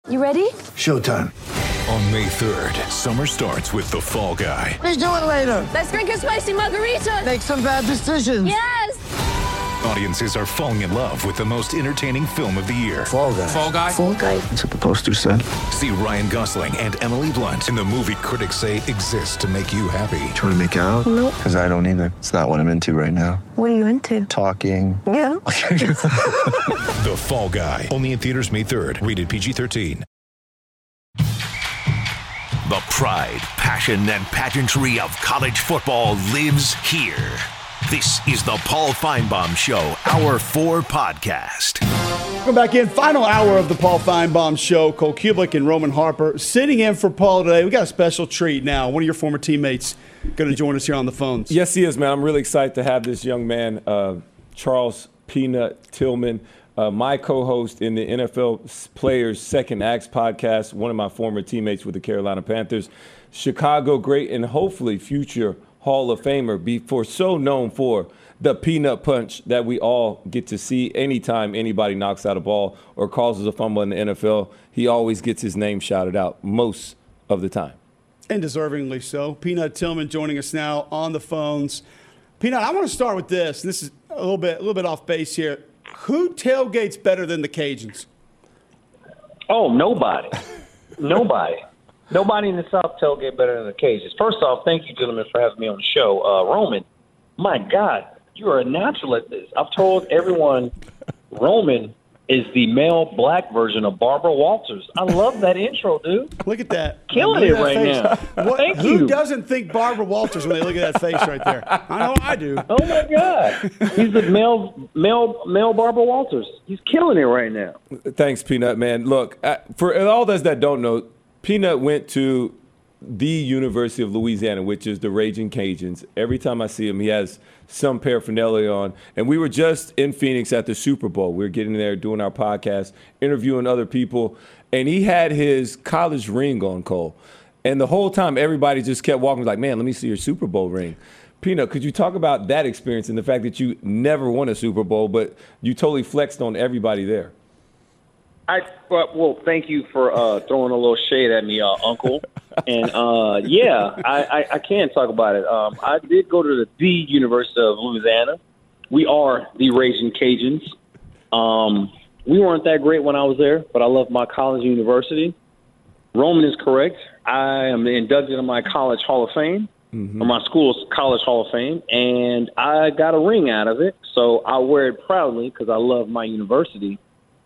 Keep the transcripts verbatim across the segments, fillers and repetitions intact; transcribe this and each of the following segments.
You ready? Showtime. On May third, summer starts with The Fall Guy. Let's do it later. Let's drink a spicy margarita. Make some bad decisions. Yes! Audiences are falling in love with the most entertaining film of the year. Fall Guy. Fall Guy? Fall guy. That's what the poster said. See Ryan Gosling and Emily Blunt in the movie critics say exists to make you happy. Trying to make it out? Nope. Because I don't either. It's not what I'm into right now. What are you into? Talking. Yeah. The Fall Guy. Only in theaters May third. Rated P G thirteen. The pride, passion, and pageantry of college football lives here. This is the Paul Feinbaum Show, Hour four podcast. Welcome back in. Final hour of the Paul Feinbaum Show. Cole Kublik and Roman Harper sitting in for Paul today. We got a special treat now. One of your former teammates going to join us here on the phones. Yes, he is, man. I'm really excited to have this young man, uh, Charles Peanut Tillman, uh, my co-host in the N F L Players Second Acts podcast, one of my former teammates with the Carolina Panthers, Chicago great, and hopefully future Hall of Famer, before so known for the peanut punch that we all get to see anytime anybody knocks out a ball or causes a fumble in the N F L. He always gets his name shouted out most of the time. And deservingly so. Peanut Tillman joining us now on the phones. Peanut, I want to start with this. This is a little bit, a little bit off base here. Who tailgates better than the Cajuns? Oh, nobody. nobody. Nobody in the South tailgate better than the Cajuns. First off, thank you, gentlemen, for having me on the show. Uh, Roman, my God, you are a natural at this. I've told everyone Roman is the male black version of Barbara Walters. I love that intro, dude. Look at that. Killing it right now. What, Thank who you. Who doesn't think Barbara Walters when they look at that face right there? I know I do. Oh, my God. He's the male, male, male Barbara Walters. He's killing it right now. Thanks, Peanut, man. Look, uh, for all those that don't know, Peanut went to the University of Louisiana, which is the Raging Cajuns. Every time I see him, he has some paraphernalia on. And we were just in Phoenix at the Super Bowl. We were getting there, doing our podcast, interviewing other people. And he had his college ring on, Cole. And the whole time, everybody just kept walking like, man, let me see your Super Bowl ring. Peanut, could you talk about that experience and the fact that you never won a Super Bowl, but you totally flexed on everybody there? I well, well, thank you for uh, throwing a little shade at me, uh, Uncle. And uh, yeah, I, I, I can talk about it. Um, I did go to the, the University of Louisiana. We are the Raging Cajuns. Um, we weren't that great when I was there, but I love my college university. Roman is correct. I am inducted in my college Hall of Fame, mm-hmm. or my school's college Hall of Fame, and I got a ring out of it. So I wear it proudly because I love my university.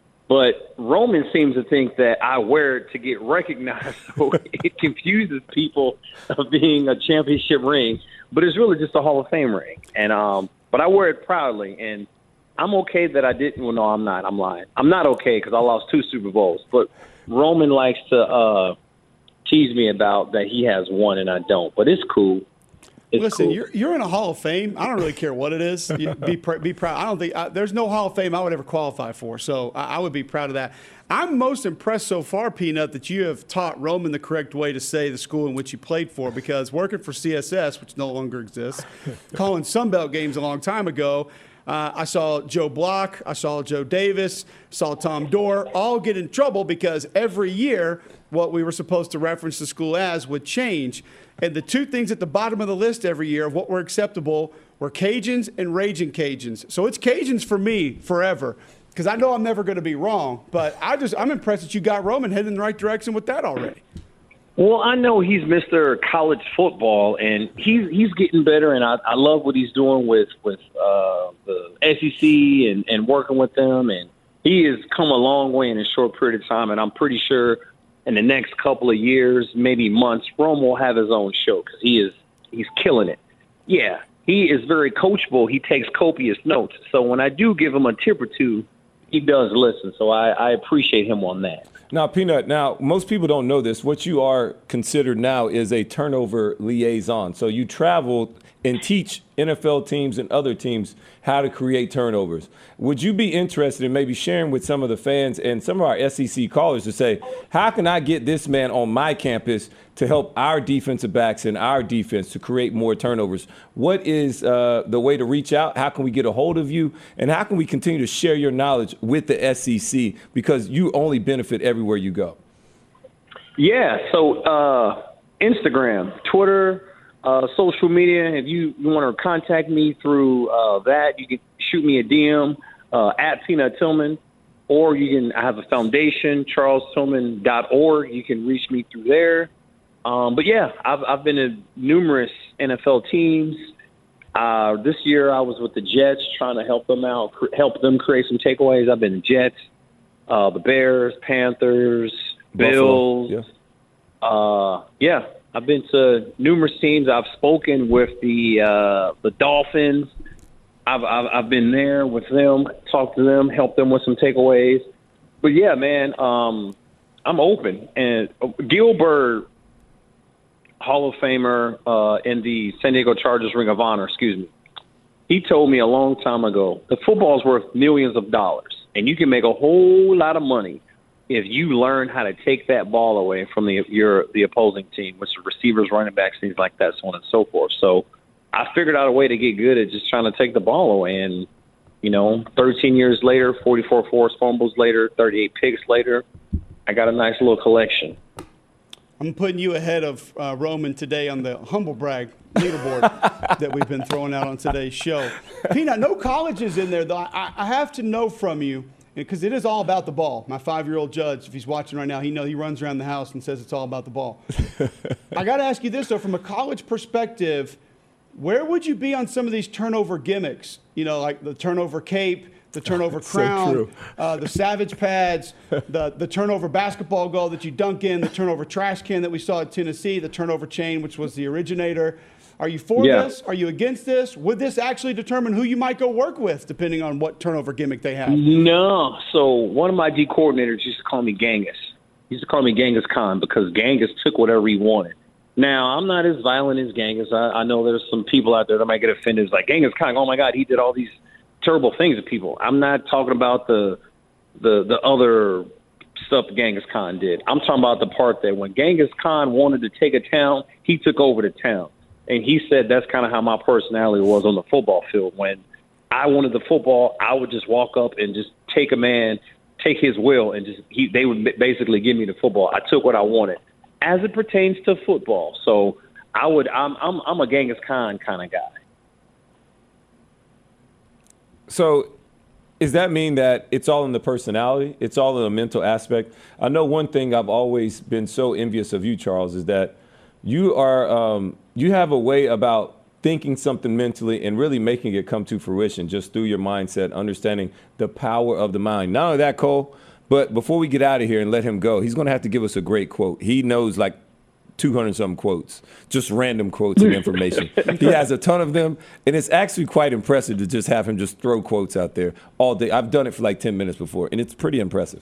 But Roman seems to think that I wear it to get recognized, so it confuses people of being a championship ring. But it's really just a Hall of Fame ring. And um, but I wear it proudly, and I'm okay that I didn't. Well, no, I'm not. I'm lying. I'm not okay because I lost two Super Bowls. But Roman likes to uh, tease me about that he has one and I don't. But it's cool. It's Listen, cool. you're you're in a Hall of Fame. I don't really care what it is. You be pr- be proud. I don't think I, there's no Hall of Fame I would ever qualify for. So I, I would be proud of that. I'm most impressed so far, Peanut, that you have taught Roman the correct way to say the school in which you played for. Because working for C S S, which no longer exists, calling Sunbelt games a long time ago, uh, I saw Joe Block, I saw Joe Davis, saw Tom Dorr all get in trouble because every year what we were supposed to reference the school as would change. And the two things at the bottom of the list every year of what were acceptable were Cajuns and Raging Cajuns. So it's Cajuns for me forever because I know I'm never going to be wrong. But I just, I'm impressed that you got Roman heading in the right direction with that already. Well, I know he's Mister College Football, and he's he's getting better, and I, I love what he's doing with, with uh, the S E C and, and working with them. And he has come a long way in a short period of time, and I'm pretty sure – in the next couple of years, maybe months, Rome will have his own show because he is he's killing it. Yeah, he is very coachable. He takes copious notes. So when I do give him a tip or two, he does listen. So I, I appreciate him on that. Now, Peanut, now, most people don't know this. What you are considered now is a turnover liaison. So you travel and teach N F L teams and other teams how to create turnovers. Would you be interested in maybe sharing with some of the fans and some of our S E C callers to say, how can I get this man on my campus to help our defensive backs and our defense to create more turnovers? What is uh, the way to reach out? How can we get a hold of you? And how can we continue to share your knowledge with the S E C? Because you only benefit everywhere you go. Yeah, so uh, Instagram, Twitter, uh, social media. If you, you want to contact me through uh, that, you can shoot me a D M uh, at Peanut Tillman, or you can. I have a foundation, charles tillman dot org. You can reach me through there. Um, but yeah, I've I've been in numerous N F L teams. Uh, this year, I was with the Jets, trying to help them out, cr- help them create some takeaways. I've been in Jets, uh, the Bears, Panthers, Bills. Yeah. Uh, yeah, I've been to numerous teams. I've spoken with the uh, the Dolphins. I've, I've I've been there with them, talked to them, helped them with some takeaways. But yeah, man, um, I'm open. And Gilbert, Hall of Famer uh, in the San Diego Chargers Ring of Honor, excuse me, he told me a long time ago, the football's worth millions of dollars, and you can make a whole lot of money if you learn how to take that ball away from the your the opposing team, which are receivers, running backs, things like that, so on and so forth. So I figured out a way to get good at just trying to take the ball away. And, you know, thirteen years later, forty-four forced fumbles later, thirty-eight picks later, I got a nice little collection. I'm putting you ahead of uh, Roman today on the humble brag leaderboard that we've been throwing out on today's show. Peanut, no colleges in there, though. I, I have to know from you, because it is all about the ball. My five-year-old Judge, if he's watching right now, he know he runs around the house and says it's all about the ball. I got to ask you this, though, from a college perspective, where would you be on some of these turnover gimmicks? You know, like the turnover cape, the turnover crown, so uh, the savage pads, the, the turnover basketball goal that you dunk in, the turnover trash can that we saw at Tennessee, the turnover chain, which was the originator. Are you for Yeah. this? Are you against this? Would this actually determine who you might go work with, depending on what turnover gimmick they have? No. So one of my D coordinators used to call me Genghis. He used to call me Genghis Khan because Genghis took whatever he wanted. Now, I'm not as violent as Genghis. I, I know there's some people out there that might get offended. It's like, Genghis Khan, oh, my God, he did all these terrible things to people. I'm not talking about the the the other stuff Genghis Khan did. I'm talking about the part that when Genghis Khan wanted to take a town, he took over the town. And he said that's kind of how my personality was on the football field. When I wanted the football, I would just walk up and just take a man, take his will, and just he, they would basically give me the football. I took what I wanted as it pertains to football. So I would, I'm, I'm, I'm a Genghis Khan kind of guy. So does that mean that it's all in the personality? It's all in the mental aspect? I know one thing I've always been so envious of you, Charles, is that you are um, you have a way about thinking something mentally and really making it come to fruition just through your mindset, understanding the power of the mind. Not only that, Cole, but before we get out of here and let him go, he's going to have to give us a great quote. He knows like two hundred something quotes, just random quotes and information. He has a ton of them, and it's actually quite impressive to just have him just throw quotes out there all day. I've done it for like ten minutes before, and it's pretty impressive.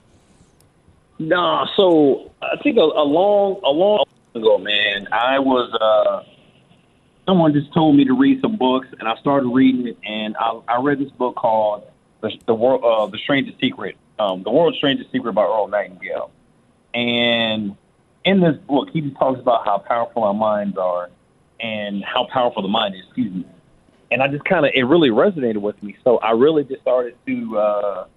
Nah, so I think a, a long, a long time ago, man, I was, uh, someone just told me to read some books, and I started reading it, and I, I read this book called The, the World, uh, The Strangest Secret, um, The World's Strangest Secret by Earl Nightingale. And in this book, he just talks about how powerful our minds are and how powerful the mind is, excuse me. And I just kind of, it really resonated with me. So I really just started to uh,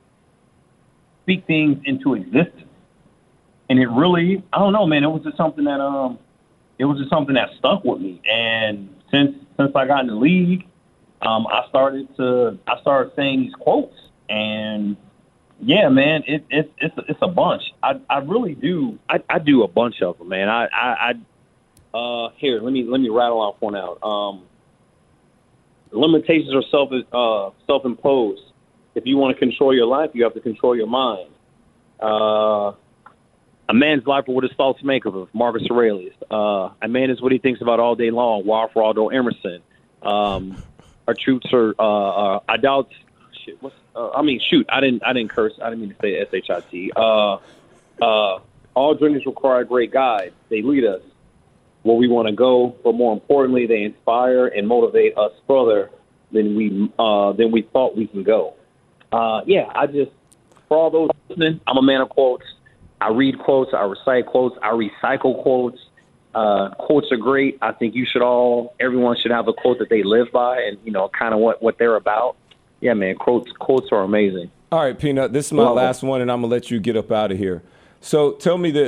speak things into existence. And it really, I don't know, man, it was just something that, um, it was just something that stuck with me. And since, since I got in the league, um, I started to, I started saying these quotes. And yeah, man, it, it, it's it's a bunch. I I really do. I, I do a bunch of them, man. I I, I uh here let me let me rattle off one out. Um, limitations are self uh self imposed. If you want to control your life, you have to control your mind. Uh, a man's life are what his thoughts make of it. Marcus Aurelius. Uh, a man is what he thinks about all day long. Ralph Waldo Emerson. Um, our troops are uh, uh I doubt. Shit, what's Uh, I mean, shoot, I didn't, I didn't curse. I didn't mean to say S H I T. Uh, uh, all journeys require a great guide. They lead us where we want to go, but more importantly, they inspire and motivate us further than we, uh, than we thought we can go. Uh, yeah, I just, for all those listening, I'm a man of quotes. I read quotes. I recite quotes. I recycle quotes. Uh, quotes are great. I think you should all, everyone should have a quote that they live by and, you know, kind of what, what they're about. Yeah, man, quotes quotes are amazing. All right, Peanut, this is my Love last it. one, and I'm going to let you get up out of here. So tell me this.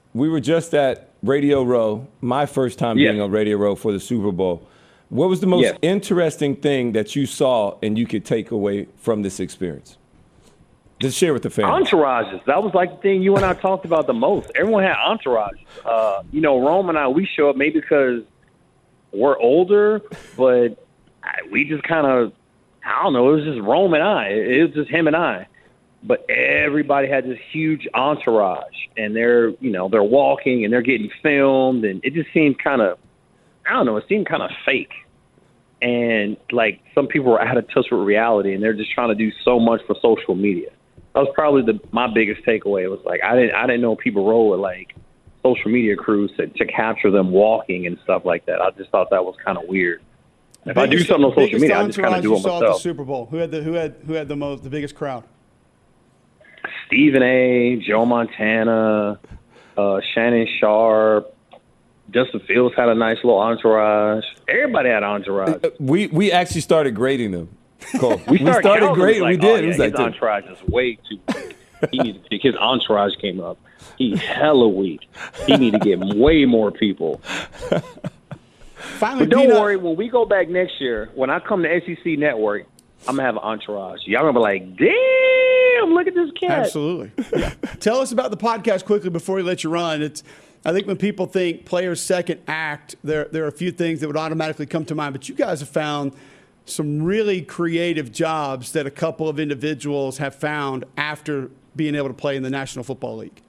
we were just at Radio Row, my first time Yeah. being on Radio Row for the Super Bowl. What was the most Yeah. interesting thing that you saw and you could take away from this experience? Just share with the fans. Entourages. That was like the thing you and I talked about the most. Everyone had entourages. Uh, you know, Rome and I, we show up maybe because we're older, but I, we just kind of, I don't know, it was just Rome and I. It was just him and I. But everybody had this huge entourage, and they're, you know, they're walking and they're getting filmed, and it just seemed kind of, I don't know, it seemed kind of fake. And, like, some people were out of touch with reality, and they're just trying to do so much for social media. That was probably the my biggest takeaway. It was like I didn't I didn't know people roll with like social media crews to, to capture them walking and stuff like that. I just thought that was kind of weird. If I do something on social media, I just kind of do it you saw at myself. the Super Bowl. Who had the who had who had the most the biggest crowd? Stephen A., Joe Montana, uh, Shannon Sharp, Justin Fields had a nice little entourage. Everybody had entourage. We we actually started grading them. Cole. We started, started grading. Like, we did. Oh, it yeah, was his like entourage is way too weak. He needs to, his entourage came up. He's hella weak. He need to get way more people. Finally, But don't Peanut, worry, when we go back next year, when I come to S E C Network, I'm gonna have an entourage. Y'all gonna be like, damn, look at this cat. Absolutely. Yeah. Tell us about the podcast quickly before we let you run. It's I think when people think players' second act, there there are a few things that would automatically come to mind. But you guys have found some really creative jobs that a couple of individuals have found after being able to play in the National Football League.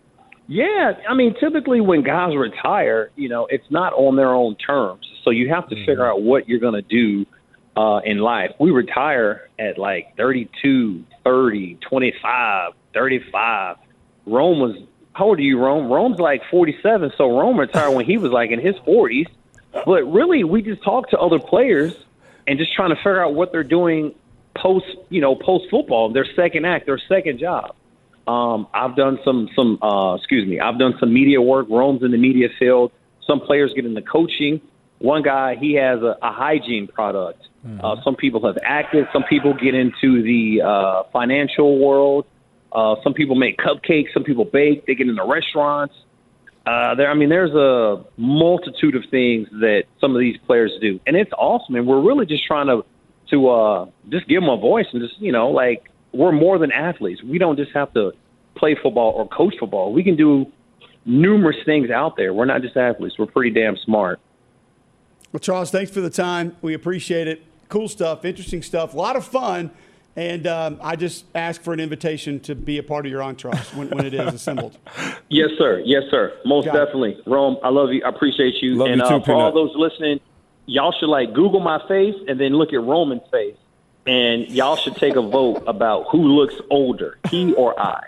Yeah, I mean, typically when guys retire, you know, it's not on their own terms. So you have to mm-hmm. figure out what you're going to do uh, in life. We retire at like thirty-two, thirty, twenty-five, thirty-five. Rome was, how old are you, Rome? Rome's like forty-seven, so Rome retired when he was like in his forties. But really, we just talked to other players and just trying to figure out what they're doing post, you know, post football, their second act, their second job. Um, I've done some, some, uh, excuse me, I've done some media work. Rome's in the media field. Some players get into coaching. One guy, he has a, a hygiene product. Mm-hmm. Uh, some people have acted. Some people get into the uh, financial world. Uh, some people make cupcakes. Some people bake. They get into restaurants. Uh, there, I mean, there's a multitude of things that some of these players do, and it's awesome. And we're really just trying to to uh, just give them a voice and just, you know, like we're more than athletes. We don't just have to play football or coach football. We can do numerous things out there. We're not just athletes. We're pretty damn smart. Well, Charles, thanks for the time. We appreciate it. Cool stuff, interesting stuff, a lot of fun. And um, I just ask for an invitation to be a part of your entourage when, when it is assembled. Yes, sir. Yes, sir. Most Got it. definitely. Rome, I love you. I appreciate you. Love and you too, uh, for all Peanut. those listening, y'all should like Google my face and then look at Roman's face. And y'all should take a vote about who looks older, he or I.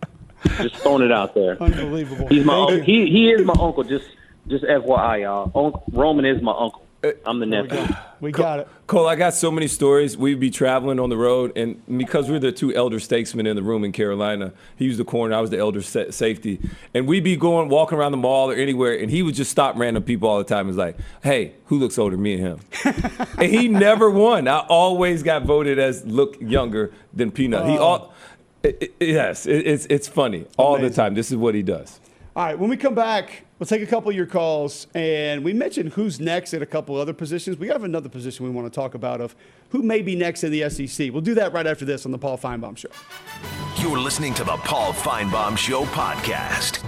Just throwing it out there. Unbelievable. He's my Thank uncle. you. He he is my uncle. Just just F Y I, y'all. Uncle, Roman is my uncle. I'm the We nephew. got it. We got it. Cole, I got so many stories. We'd be traveling on the road, and because we're the two elder statesmen in the room in Carolina, he was the corner, I was the elder sa- safety, and we'd be going, walking around the mall or anywhere, and he would just stop random people all the time. He's like, hey, who looks older, me and him? And he never won. I always got voted as look younger than Peanut. He all, it, it, yes, it, it's it's funny all Amazing. the time. This is what he does. All right, when we come back, we'll take a couple of your calls, and we mentioned who's next at a couple other positions. We have another position we want to talk about of who may be next in the S E C. We'll do that right after this on the Paul Feinbaum Show. You're listening to the Paul Feinbaum Show podcast.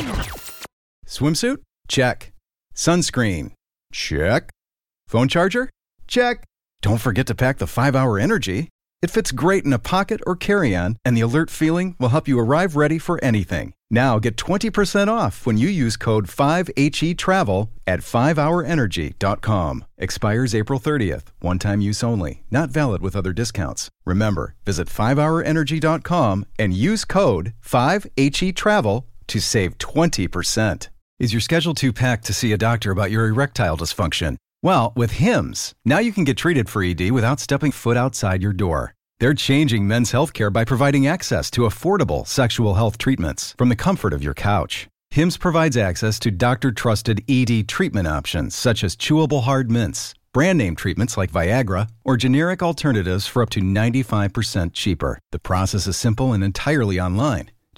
Swimsuit? Check. Sunscreen? Check. Phone charger? Check. Don't forget to pack the five hour Energy. It fits great in a pocket or carry-on, and the alert feeling will help you arrive ready for anything. Now get twenty percent off when you use code five H E travel at five hour energy dot com. Expires April thirtieth. One-time use only. Not valid with other discounts. Remember, visit five hour energy dot com and use code five H E travel to save twenty percent. Is your schedule too packed to see a doctor about your erectile dysfunction? Well, with Hims, now you can get treated for E D without stepping foot outside your door. They're changing men's healthcare by providing access to affordable sexual health treatments from the comfort of your couch. Hims provides access to doctor-trusted E D treatment options such as chewable hard mints, brand name treatments like Viagra, or generic alternatives for up to ninety-five percent cheaper. The process is simple and entirely online.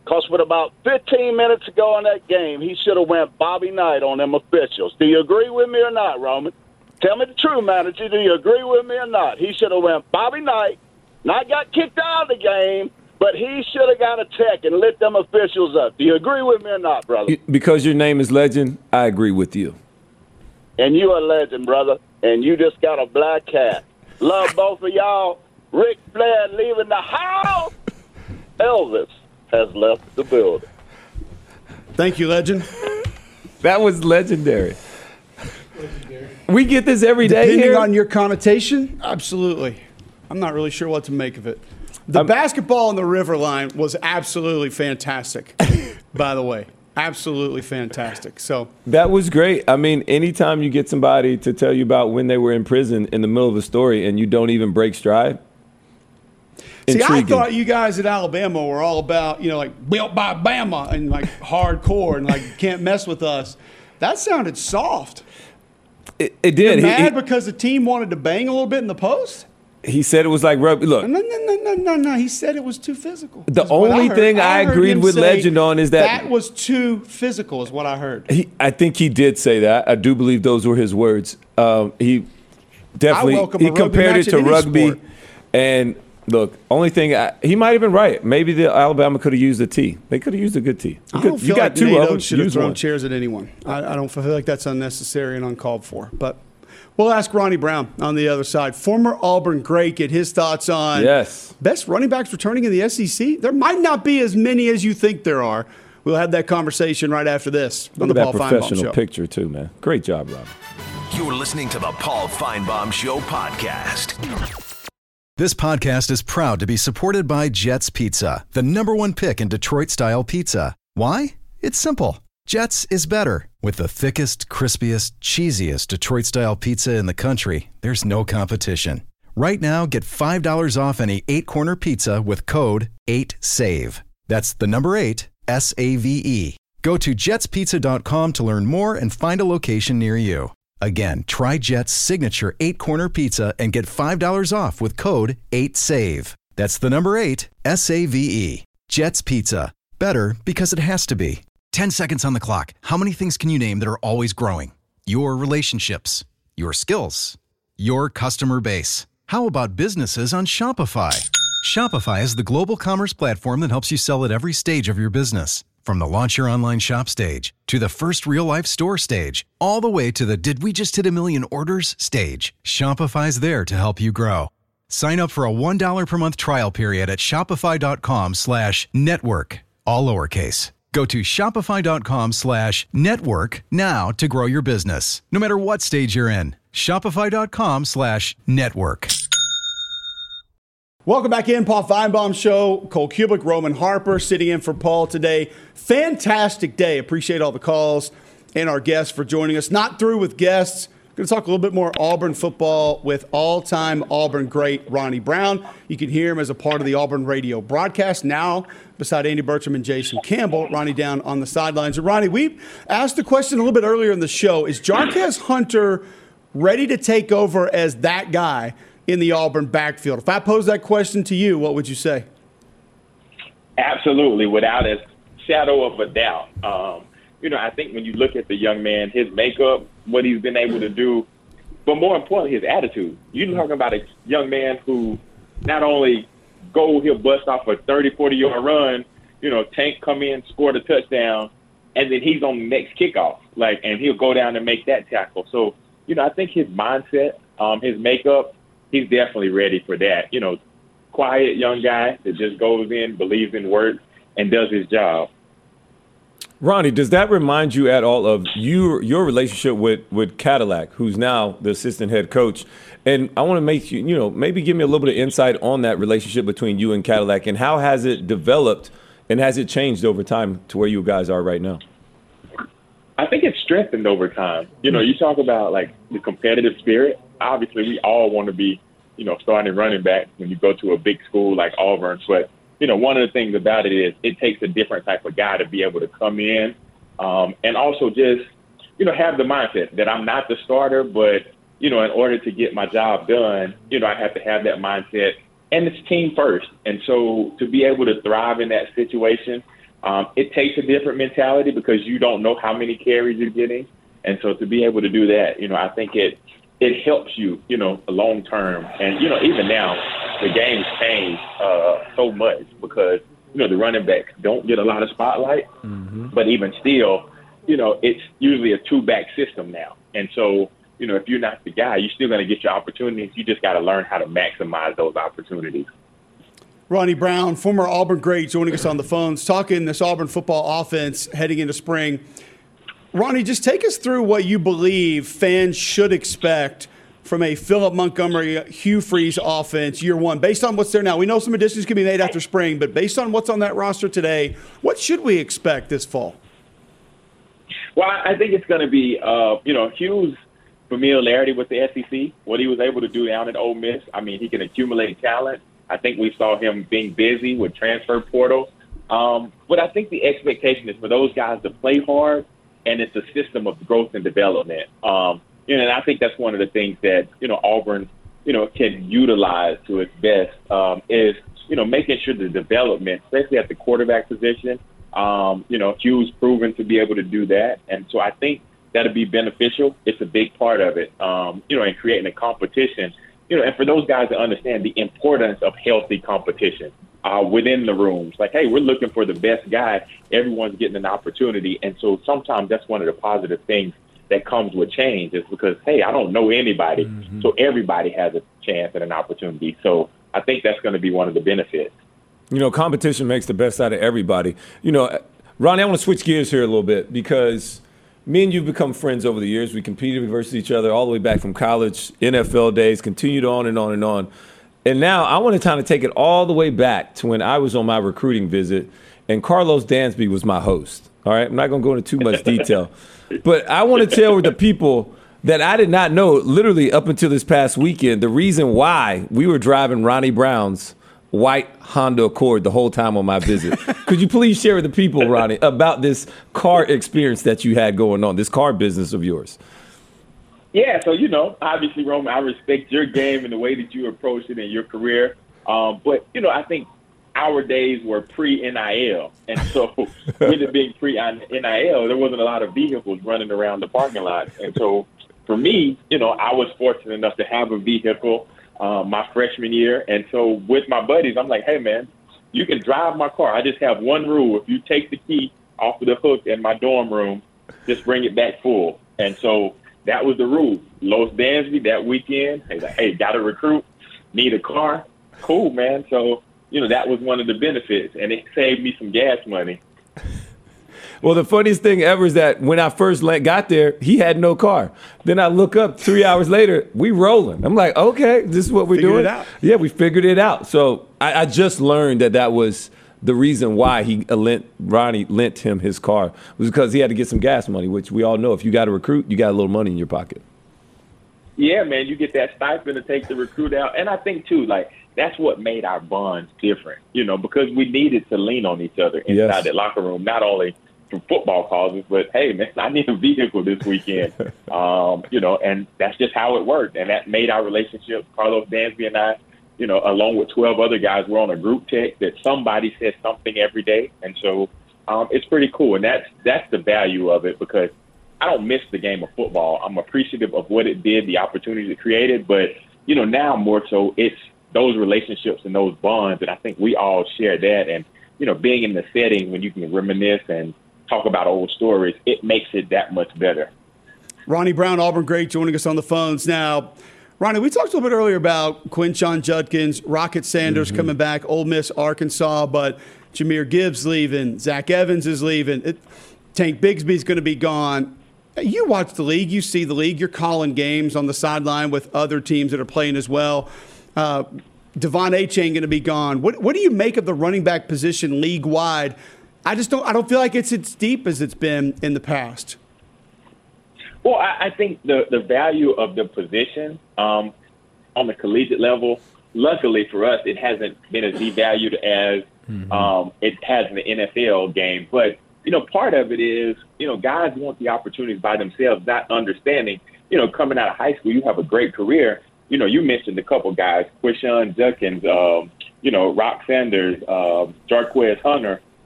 Because with about fifteen minutes to go in that game, he should have went Bobby Knight on them officials. Do you agree with me or not, Roman? Tell me the truth, manager. Do you agree with me or not? He should have went Bobby Knight, not got kicked out of the game, but he should have got a tech and lit them officials up. Do you agree with me or not, brother? Because your name is Legend, I agree with you. And you a legend, brother. And you just got a black cat. Love both of y'all. Ric Flair leaving the house. Elvis has left the building. Thank you, Legend. That was legendary. legendary. We get this every day Depending here. on your connotation, absolutely. I'm not really sure what to make of it. The um, basketball on the River Line was absolutely fantastic, by the way. Absolutely fantastic. So that was great. I mean, anytime you get somebody to tell you about when they were in prison in the middle of a story and you don't even break stride. See, intriguing. I thought you guys at Alabama were all about, you know, like built by Bama and like hardcore and like can't mess with us. That sounded soft. It, it did. You're mad he, because the team wanted to bang a little bit in the post? He said it was like rugby. Look. No, no, no, no, no, no. He said it was too physical. The only I thing I, I agreed with Legend on is that that was too physical, is what I heard. He, I think he did say that. I do believe those were his words. Um, he definitely he compared it to rugby. Sport. And look, only thing I, he might have been right. Maybe the Alabama could have used a tee. They could have used a good tee. I don't feel you got like two Nate of them. Oates should have Use thrown one. chairs at anyone. I, I don't feel like that's unnecessary and uncalled for. But we'll ask Ronnie Brown on the other side. Former Auburn great, get his thoughts on yes. best running backs returning in the S E C. There might not be as many as you think there are. We'll have that conversation right after this Look on the at Paul that Feinbaum professional Show. picture too, man. Great job, Rob. You're listening to the Paul Feinbaum Show podcast. This podcast is proud to be supported by Jets Pizza, the number one pick in Detroit-style pizza. Why? It's simple. Jets is better. With the thickest, crispiest, cheesiest Detroit-style pizza in the country, there's no competition. Right now, get five dollars off any eight-corner pizza with code eight save. That's the number eight, S A V E. Go to jets pizza dot com to learn more and find a location near you. Again, try Jet's signature eight-corner pizza and get five dollars off with code eight save. That's the number eight, S A V E. Jet's Pizza. Better because it has to be. ten seconds on the clock. How many things can you name that are always growing? Your relationships, your skills, your customer base. How about businesses on Shopify? Shopify is the global commerce platform that helps you sell at every stage of your business. From the launch your online shop stage to the first real-life store stage, all the way to the did we just hit a million orders stage, Shopify's there to help you grow. Sign up for a one dollar per month trial period at shopify.com slash network, all lowercase. Go to shopify.com slash network now to grow your business, no matter what stage you're in. Shopify.com slash network. Welcome back in, Paul Feinbaum Show. Cole Cubic, Roman Harper sitting in for Paul today. Fantastic day. Appreciate all the calls and our guests for joining us. Not through with guests. Going to talk a little bit more Auburn football with all-time Auburn great Ronnie Brown. You can hear him as a part of the Auburn radio broadcast now beside Andy Bertram and Jason Campbell. Ronnie down on the sidelines. And Ronnie, we asked the question a little bit earlier in the show. Is Jarquez Hunter ready to take over as that guy in the Auburn backfield? If I pose that question to you, what would you say? Absolutely, without a shadow of a doubt. Um, you know, I think when you look at the young man, his makeup, what he's been able to do, but more importantly, his attitude. You're talking about a young man who not only go, he'll bust off a thirty, forty-yard run, you know, Tank come in, score the touchdown, and then he's on the next kickoff, like, and he'll go down and make that tackle. So, you know, I think his mindset, um, his makeup, he's definitely ready for that. You know, quiet young guy that just goes in, believes in work, and does his job. Ronnie, does that remind you at all of you, your relationship with, with Cadillac, who's now the assistant head coach? And I want to make you, you know, maybe give me a little bit of insight on that relationship between you and Cadillac, and how has it developed and has it changed over time to where you guys are right now? I think it's strengthened over time. You know, you talk about like the competitive spirit. Obviously, we all want to be, you know, starting running back when you go to a big school like Auburn. But, you know, one of the things about it is it takes a different type of guy to be able to come in um, and also just, you know, have the mindset that I'm not the starter, but, you know, in order to get my job done, you know, I have to have that mindset, and it's team first. And so to be able to thrive in that situation, Um, it takes a different mentality because you don't know how many carries you're getting. And so to be able to do that, you know, I think it it helps you, you know, long term. And, you know, even now, the game's changed uh, so much because, you know, the running backs don't get a lot of spotlight. Mm-hmm. But even still, you know, it's usually a two-back system now. And so, you know, if you're not the guy, you're still going to get your opportunities. You just got to learn how to maximize those opportunities. Ronnie Brown, former Auburn great, joining us on the phones, talking this Auburn football offense heading into spring. Ronnie, just take us through what you believe fans should expect from a Philip Montgomery, Hugh Freeze offense year one, based on what's there now. We know some additions can be made after spring, but based on what's on that roster today, what should we expect this fall? Well, I think it's going to be, uh, you know, Hugh's familiarity with the S E C, what he was able to do down at Ole Miss. I mean, he can accumulate talent. I think we saw him being busy with transfer portal. Um, but I think the expectation is for those guys to play hard, and it's a system of growth and development. Um, you know, and I think that's one of the things that, you know, Auburn, you know, can utilize to its best um, is, you know, making sure the development, especially at the quarterback position, um, you know, Hugh's proven to be able to do that. And so I think that'll be beneficial. It's a big part of it, um, you know, in creating a competition. You know, and for those guys to understand the importance of healthy competition uh, within the rooms. Like, hey, we're looking for the best guy. Everyone's getting an opportunity. And so sometimes that's one of the positive things that comes with change is because, hey, I don't know anybody. Mm-hmm. So everybody has a chance and an opportunity. So I think that's going to be one of the benefits. You know, competition makes the best out of everybody. You know, Ronnie, I want to switch gears here a little bit because me and you've become friends over the years. We competed versus each other all the way back from college, N F L days, continued on and on and on. And now I want to kind of take it all the way back to when I was on my recruiting visit and Carlos Dansby was my host. All right, I'm not going to go into too much detail. But I want to tell the people that I did not know literally up until this past weekend the reason why we were driving Ronnie Brown's white Honda Accord the whole time on my visit. Could you please share with the people, Ronnie, about this car experience that you had going on, this car business of yours? Yeah, so, you know, obviously, Roman, I respect your game and the way that you approach it in your career. Um, but, you know, I think our days were pre-N I L. And so with it being pre-N I L, there wasn't a lot of vehicles running around the parking lot. And so for me, you know, I was fortunate enough to have a vehicle Uh, my freshman year. And so with my buddies, I'm like, hey, man, you can drive my car. I just have one rule. If you take the key off of the hook in my dorm room, just bring it back full. And so that was the rule. Los Dansby that weekend, hey, like, hey, got to recruit, need a car. Cool, man. So, you know, that was one of the benefits. And it saved me some gas money. Well, the funniest thing ever is that when I first got there, he had no car. Then I look up three hours later, we rolling. I'm like, okay, this is what we're Figured doing. It out. Yeah, we figured it out. So I, I just learned that that was the reason why he uh, lent Ronnie lent him his car was because he had to get some gas money, which we all know if you got to recruit, you got a little money in your pocket. Yeah, man, you get that stipend to take the recruit out. And I think, too, like, that's what made our bonds different, you know, because we needed to lean on each other inside Yes. that locker room, not only from football causes, but hey, man, I need a vehicle this weekend, um, you know, and that's just how it worked. And that made our relationship. Carlos Dansby and I, you know, along with twelve other guys, we're on a group text that somebody says something every day. And so um, it's pretty cool. And that's, that's the value of it because I don't miss the game of football. I'm appreciative of what it did, the opportunities it created. But, you know, now more so it's those relationships and those bonds. And I think we all share that. And, you know, being in the setting when you can reminisce and talk about old stories, it makes it that much better. Ronnie Brown, Auburn great, joining us on the phones now. Ronnie, we talked a little bit earlier about Quinshon Judkins, Rocket Sanders mm-hmm. coming back, Ole Miss, Arkansas, but Jahmyr Gibbs leaving, Zach Evans is leaving, it, Tank Bigsby's going to be gone. You watch the league, you see the league, you're calling games on the sideline with other teams that are playing as well. Uh, Devon Achane going to be gone. What, what do you make of the running back position league-wide? I just don't. I don't feel like it's as deep as it's been in the past. Well, I, I think the the value of the position um, on the collegiate level, luckily for us, it hasn't been as devalued as mm-hmm. um, it has in the N F L game. But you know, part of it is you know guys want the opportunities by themselves, not understanding. You know, coming out of high school, you have a great career. You know, you mentioned a couple guys, Quinshon Judkins, um, you know, Rock Sanders, uh, Jarquez Hunter.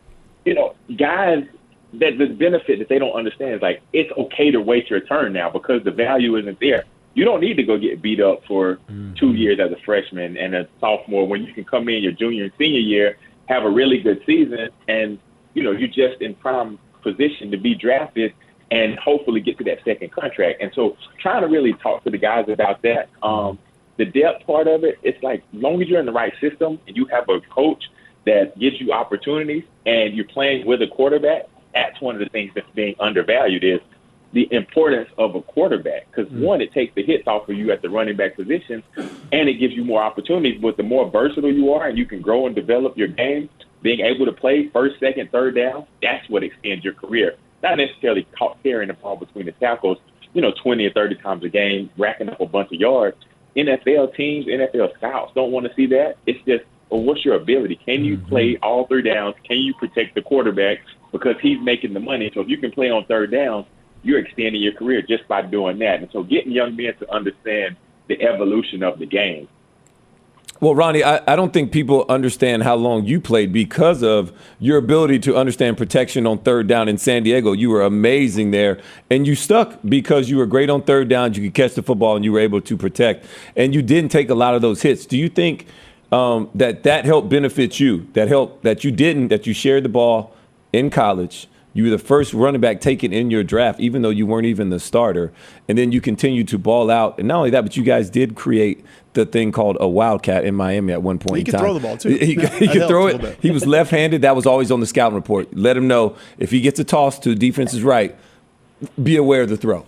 you know, guys that the benefit that they don't understand is like it's okay to wait your turn now because the value isn't there. You don't need to go get beat up for mm-hmm. two years as a freshman and a sophomore when you can come in your junior and senior year, have a really good season, and, you know, you're just in prime position to be drafted and hopefully get to that second contract. And so trying to really talk to the guys about that, um, the depth part of it, it's like as long as you're in the right system and you have a coach that gives you opportunities and you're playing with a quarterback, that's one of the things that's being undervalued is the importance of a quarterback. Because, mm-hmm. one, it takes the hits off of you at the running back position, and it gives you more opportunities. But the more versatile you are and you can grow and develop your game, being able to play first, second, third down, that's what extends your career. Not necessarily caught carrying the ball between the tackles, you know, twenty or thirty times a game, racking up a bunch of yards. N F L teams, N F L scouts don't want to see that. It's just, well, what's your ability? Can you mm-hmm. play all three downs? Can you protect the quarterback? Because he's making the money. So if you can play on third down, you're extending your career just by doing that. And so getting young men to understand the evolution of the game. Well, Ronnie, I, I don't think people understand how long you played because of your ability to understand protection on third down in San Diego. You were amazing there, and you stuck because you were great on third down. You could catch the football, and you were able to protect, and you didn't take a lot of those hits. Do you think um, that that helped benefit you, that helped that you didn't, that you shared the ball in college? You were the first running back taken in your draft, even though you weren't even the starter. And then you continued to ball out. And not only that, but you guys did create the thing called a wildcat in Miami at one point he in could time. throw the ball, too. He, he, he could throw it. He was left-handed. That was always on the scouting report. Let him know if he gets a toss to defense's right, be aware of the throw.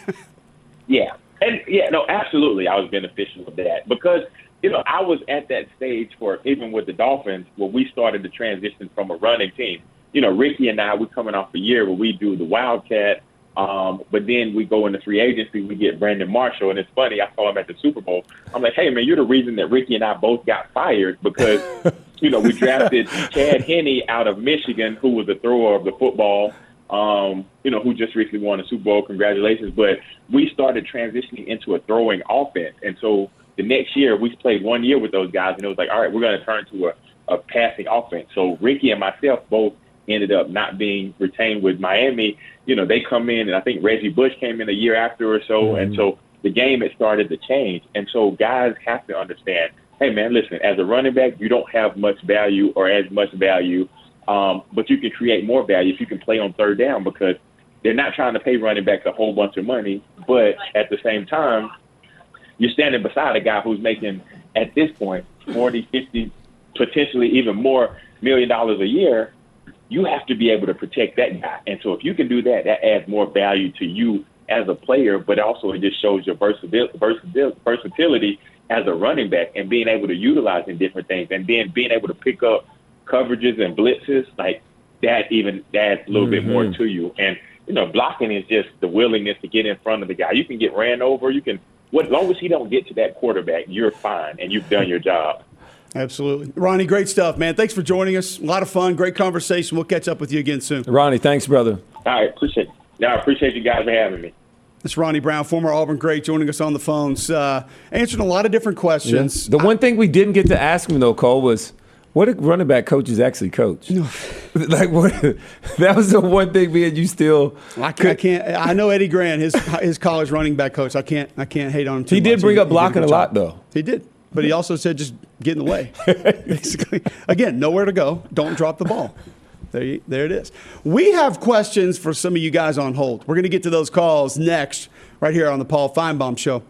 Yeah. And, yeah, no, absolutely I was beneficial of that because, you know, I was at that stage for even with the Dolphins where we started to transition from a running team. You know, Ricky and I, we're coming off a year where we do the Wildcat, um, but then we go into free agency, we get Brandon Marshall. And it's funny, I saw him at the Super Bowl. I'm like, hey, man, you're the reason that Ricky and I both got fired because, you know, we drafted Chad Henne out of Michigan, who was a thrower of the football, um, you know, who just recently won a Super Bowl. Congratulations. But we started transitioning into a throwing offense. And so the next year, we played one year with those guys, and it was like, all right, we're going to turn to a, a passing offense. So Ricky and myself both ended up not being retained with Miami. You know, they come in, and I think Reggie Bush came in a year after or so, mm-hmm. and so the game had started to change. And so guys have to understand, hey, man, listen, as a running back, you don't have much value or as much value, um, but you can create more value if you can play on third down because they're not trying to pay running backs a whole bunch of money, but at the same time, you're standing beside a guy who's making, at this point, forty, fifty, potentially even more million dollars a year. You have to be able to protect that guy. And so if you can do that, that adds more value to you as a player, but also it just shows your versatility, versatility as a running back and being able to utilize in different things and then being able to pick up coverages and blitzes, like that even adds a little mm-hmm. bit more to you. And, you know, blocking is just the willingness to get in front of the guy. You can get ran over. You can, what, as long as he don't get to that quarterback, you're fine and you've done your job. Absolutely. Ronnie, great stuff, man. Thanks for joining us. A lot of fun, great conversation. We'll catch up with you again soon. Ronnie, thanks, brother. All right, appreciate it. Yeah, I appreciate you guys for having me. It's Ronnie Brown, former Auburn great, joining us on the phones, uh, answering a lot of different questions. Yeah. The one thing we didn't get to ask him, though, Cole, was what do running back coaches actually coach? like what? That was the one thing me and you still. I, I can't. I know Eddie Grant, his his college running back coach. I can't. I can't hate on him too He much. did bring he, up blocking a, a lot, though. He did. But he also said just get in the way. Basically, again, nowhere to go. Don't drop the ball. There, you, there it is. We have questions for some of you guys on hold. We're going to get to those calls next, right here on the Paul Feinbaum Show.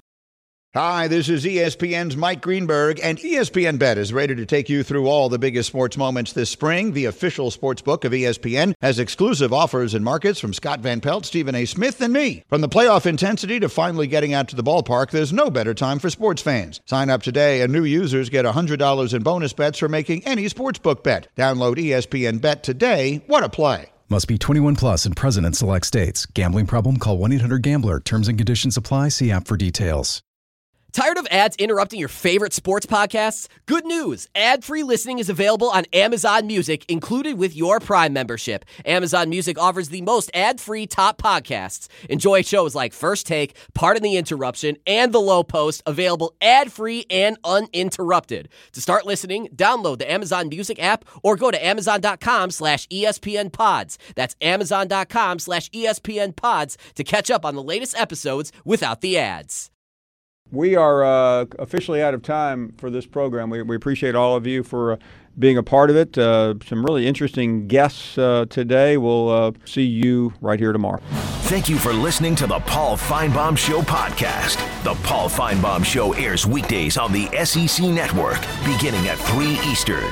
Hi, this is E S P N's Mike Greenberg, and E S P N Bet is ready to take you through all the biggest sports moments this spring. The official sports book of E S P N has exclusive offers and markets from Scott Van Pelt, Stephen A. Smith, and me. From the playoff intensity to finally getting out to the ballpark, there's no better time for sports fans. Sign up today, and new users get one hundred dollars in bonus bets for making any sportsbook bet. Download E S P N Bet today. What a play. Must be twenty-one plus and present in select states. Gambling problem? Call one eight hundred gambler. Terms and conditions apply. See app for details. Tired of ads interrupting your favorite sports podcasts? Good news! Ad-free listening is available on Amazon Music, included with your Prime membership. Amazon Music offers the most ad-free top podcasts. Enjoy shows like First Take, Pardon the Interruption, and The Low Post, available ad-free and uninterrupted. To start listening, download the Amazon Music app or go to amazon.com slash ESPN pods. That's amazon.com slash ESPN pods to catch up on the latest episodes without the ads. We are uh, officially out of time for this program. We, we appreciate all of you for uh, being a part of it. Uh, some really interesting guests uh, today. We'll uh, see you right here tomorrow. Thank you for listening to the Paul Feinbaum Show podcast. The Paul Feinbaum Show airs weekdays on the S E C Network, beginning at three Eastern.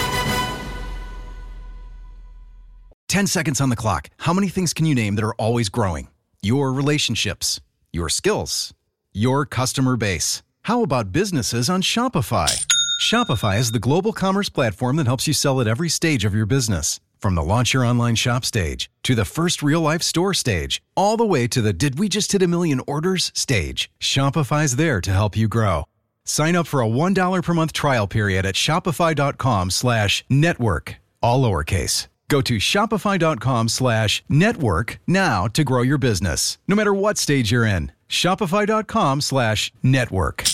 Ten seconds on the clock. How many things can you name that are always growing? Your relationships, your skills, your customer base. How about businesses on Shopify? Shopify is the global commerce platform that helps you sell at every stage of your business. From the launch your online shop stage, to the first real-life store stage, all the way to the did we just hit a million orders stage. Shopify's there to help you grow. Sign up for a one dollar per month trial period at shopify.com slash network, all lowercase. Go to shopify.com slash network now to grow your business, no matter what stage you're in. Shopify.com slash network.